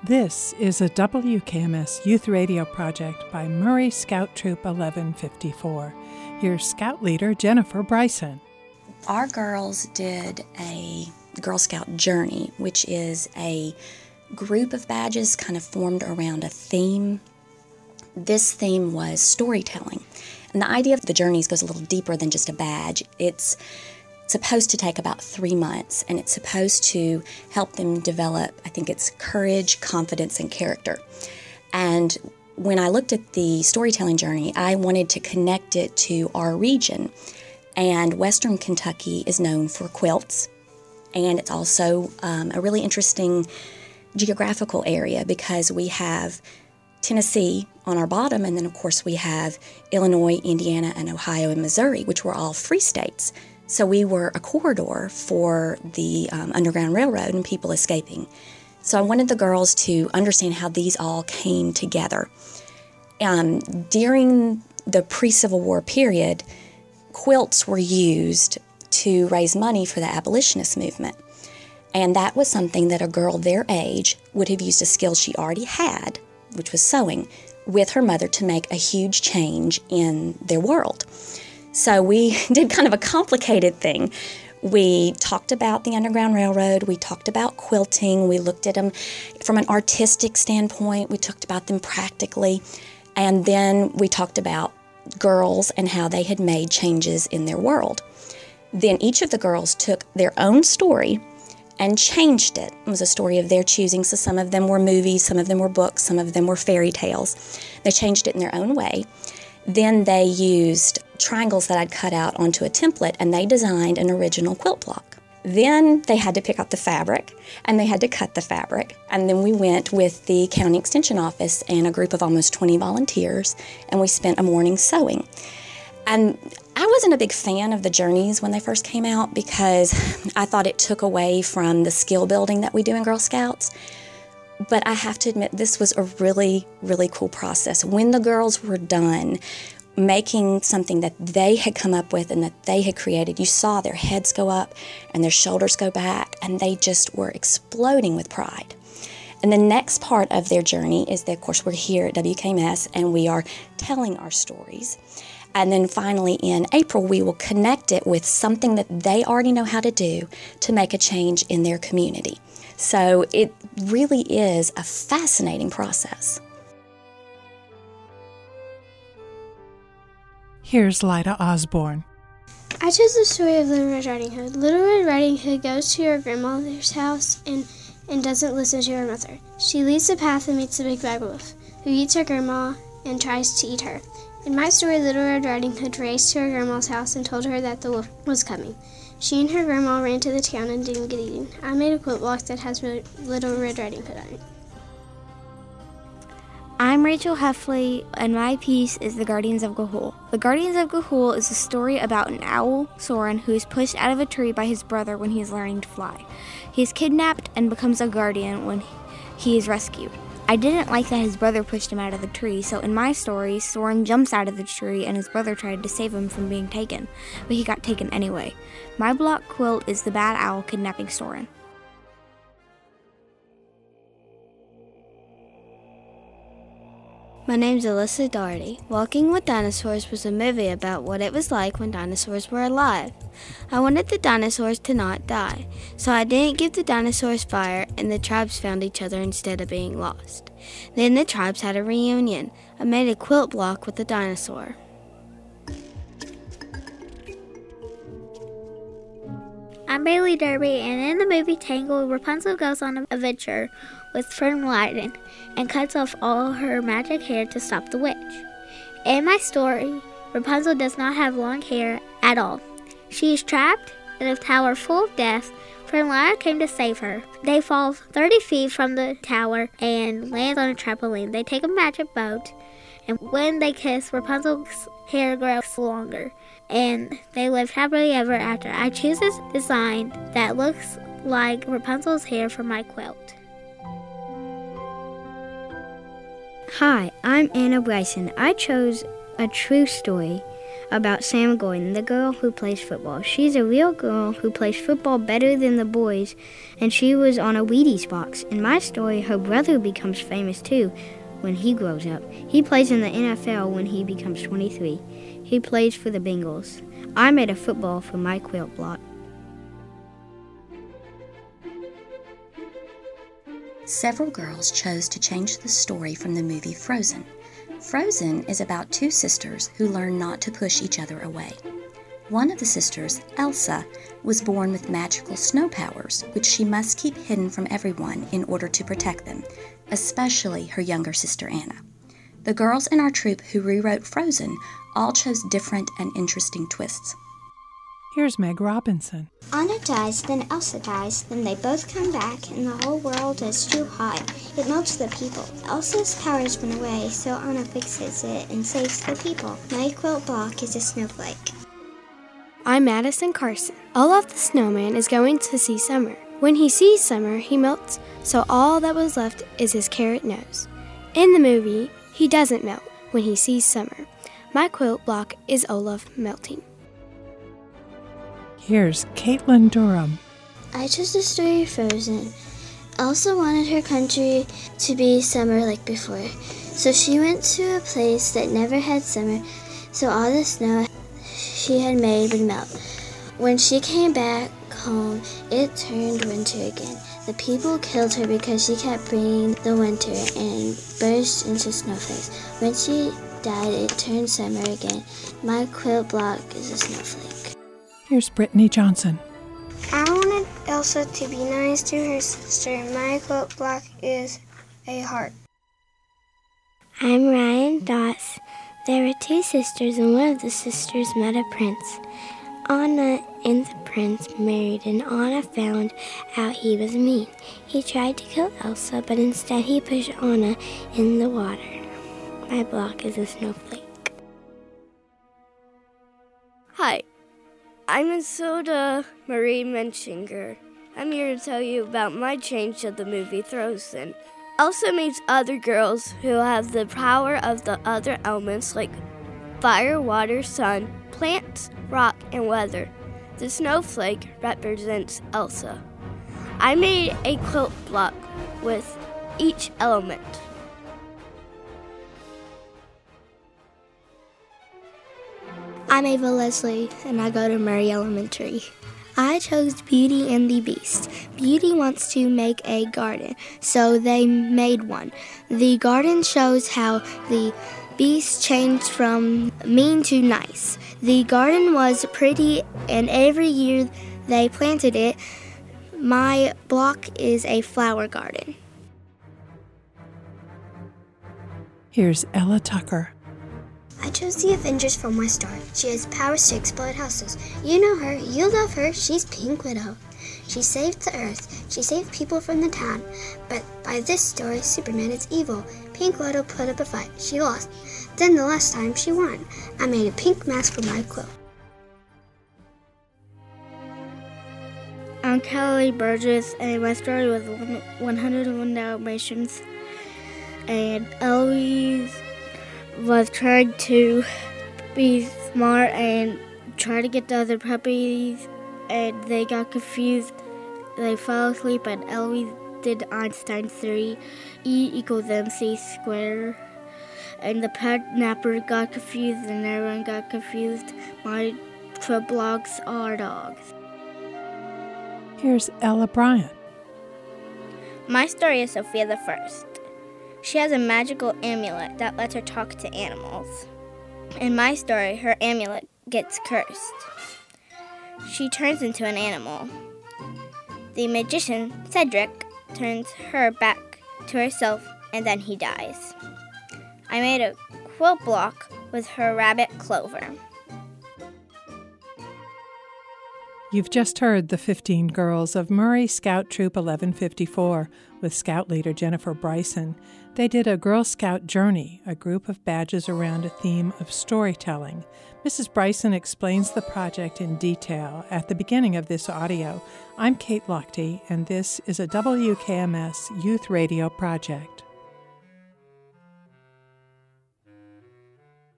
This is a WKMS Youth Radio project by Murray Scout Troop 1154. Here's Scout Leader Jennifer Bryson. Our girls did a Girl Scout Journey, which is a group of badges kind of formed around a theme. This theme was storytelling. And the idea of the journeys goes a little deeper than just a badge. It's supposed to take about 3 months, and it's supposed to help them develop, I think it's courage, confidence, and character. And when I looked at the storytelling journey, I wanted to connect it to our region. And Western Kentucky is known for quilts, and it's also a really interesting geographical area because we have Tennessee on our bottom, and then of course we have Illinois, Indiana, and Ohio and Missouri, which were all free states. So we were a corridor for the Underground Railroad and people escaping. So I wanted the girls to understand how these all came together. During the pre-Civil War period, quilts were used to raise money for the abolitionist movement. And that was something that a girl their age would have used a skill she already had, which was sewing, with her mother to make a huge change in their world. So we did kind of a complicated thing. We talked about the Underground Railroad, we talked about quilting, we looked at them from an artistic standpoint, we talked about them practically, and then we talked about girls and how they had made changes in their world. Then each of the girls took their own story and changed it. It was a story of their choosing, so some of them were movies, some of them were books, some of them were fairy tales. They changed it in their own way. Then they used triangles that I'd cut out onto a template, and they designed an original quilt block. Then they had to pick out the fabric, and they had to cut the fabric. And then we went with the county extension office and a group of almost 20 volunteers, and we spent a morning sewing. And I wasn't a big fan of the journeys when they first came out because I thought it took away from the skill building that we do in Girl Scouts. But I have to admit, this was a really, really cool process. When the girls were done making something that they had come up with and that they had created, you saw their heads go up and their shoulders go back, and they just were exploding with pride. And the next part of their journey is that, of course, we're here at WKMS and we are telling our stories. And then finally in April, we will connect it with something that they already know how to do to make a change in their community. So it really is a fascinating process. Here's Lyda Osborne. I chose the story of Little Red Riding Hood. Little Red Riding Hood goes to her grandmother's house and doesn't listen to her mother. She leaves the path and meets the big bad wolf, who eats her grandma and tries to eat her. In my story, Little Red Riding Hood raced to her grandma's house and told her that the wolf was coming. She and her grandma ran to the town and didn't get eaten. I made a quilt block that has Little Red Riding Hood on it. I'm Rachel Heffley, and my piece is The Guardians of Ga'Hoole. The Guardians of Ga'Hoole is a story about an owl, Soren, who is pushed out of a tree by his brother when he is learning to fly. He is kidnapped and becomes a guardian when he is rescued. I didn't like that his brother pushed him out of the tree, so in my story, Soren jumps out of the tree and his brother tried to save him from being taken, but he got taken anyway. My block quilt is the bad owl kidnapping Soren. My name's Alyssa Doherty. Walking with Dinosaurs was a movie about what it was like when dinosaurs were alive. I wanted the dinosaurs to not die, so I didn't give the dinosaurs fire, and the tribes found each other instead of being lost. Then the tribes had a reunion. I made a quilt block with the dinosaur. I'm Bailey Derby, and in the movie Tangled, Rapunzel goes on an adventure with Fern Wyden and cuts off all her magic hair to stop the witch. In my story, Rapunzel does not have long hair at all. She is trapped in a tower full of death. Fern Wyden came to save her. They fall 30 feet from the tower and land on a trampoline. They take a magic boat, and when they kiss, Rapunzel's hair grows longer, and they live happily ever after. I choose a design that looks like Rapunzel's hair for my quilt. Hi, I'm Anna Bryson. I chose a true story about Sam Gordon, the girl who plays football. She's a real girl who plays football better than the boys, and she was on a Wheaties box. In my story, her brother becomes famous too when he grows up. He plays in the NFL when he becomes 23. He plays for the Bengals. I made a football for my quilt block. Several girls chose to change the story from the movie Frozen. Frozen is about two sisters who learn not to push each other away. One of the sisters, Elsa, was born with magical snow powers, which she must keep hidden from everyone in order to protect them, especially her younger sister Anna. The girls in our troupe who rewrote Frozen all chose different and interesting twists. Here's Meg Robinson. Anna dies, then Elsa dies, then they both come back, and the whole world is too hot. It melts the people. Elsa's powers went away, so Anna fixes it and saves the people. My quilt block is a snowflake. I'm Madison Carson. Olaf the snowman is going to see summer. When he sees summer, he melts, so all that was left is his carrot nose. In the movie, he doesn't melt when he sees summer. My quilt block is Olaf melting. Here's Caitlin Durham. I chose the story of Frozen. Elsa wanted her country to be summer like before, so she went to a place that never had summer, so all the snow she had made would melt. When she came back home, it turned winter again. The people killed her because she kept bringing the winter and burst into snowflakes. When she died, it turned summer again. My quilt block is a snowflake. Here's Brittany Johnson. I wanted Elsa to be nice to her sister. My quilt block is a heart. I'm Ryan Doss. There were two sisters, and one of the sisters met a prince. Anna and the prince married, and Anna found out he was mean. He tried to kill Elsa, but instead he pushed Anna in the water. My block is a snowflake. Hi, I'm Isolde Marie Menchinger. I'm here to tell you about my change to the movie Frozen. Elsa meets other girls who have the power of the other elements like fire, water, sun, plants, rock, and weather. The snowflake represents Elsa. I made a quilt block with each element. I'm Ava Leslie, and I go to Murray Elementary. I chose Beauty and the Beast. Beauty wants to make a garden, so they made one. The garden shows how the Beast changed from mean to nice. The garden was pretty, and every year they planted it. My block is a flower garden. Here's Ella Tucker. I chose the Avengers from my story. She has powers to explode houses. You know her. You love her. She's Pink Widow. She saved the Earth. She saved people from the town. But by this story, Superman is evil. Pink Widow put up a fight. She lost. Then the last time she won. I made a pink mask for my quilt. I'm Kelly Burgess, and my story was 101 Dalmatians. And Eloise was trying to be smart and try to get the other puppies, and they got confused. They fell asleep, and Eloise did Einstein's theory, E equals MC squared. And the pet napper got confused, and everyone got confused. My quilt blocks are dogs. Here's Ella Bryant. My story is Sophia the First. She has a magical amulet that lets her talk to animals. In my story, her amulet gets cursed. She turns into an animal. The magician, Cedric, turns her back to herself, and then he dies. I made a quilt block with her rabbit Clover. You've just heard the 15 girls of Murray Scout Troop 1154 with Scout leader Jennifer Bryson. They did a Girl Scout Journey, a group of badges around a theme of storytelling. Mrs. Bryson explains the project in detail at the beginning of this audio. I'm Kate Lochte, and this is a WKMS Youth Radio project.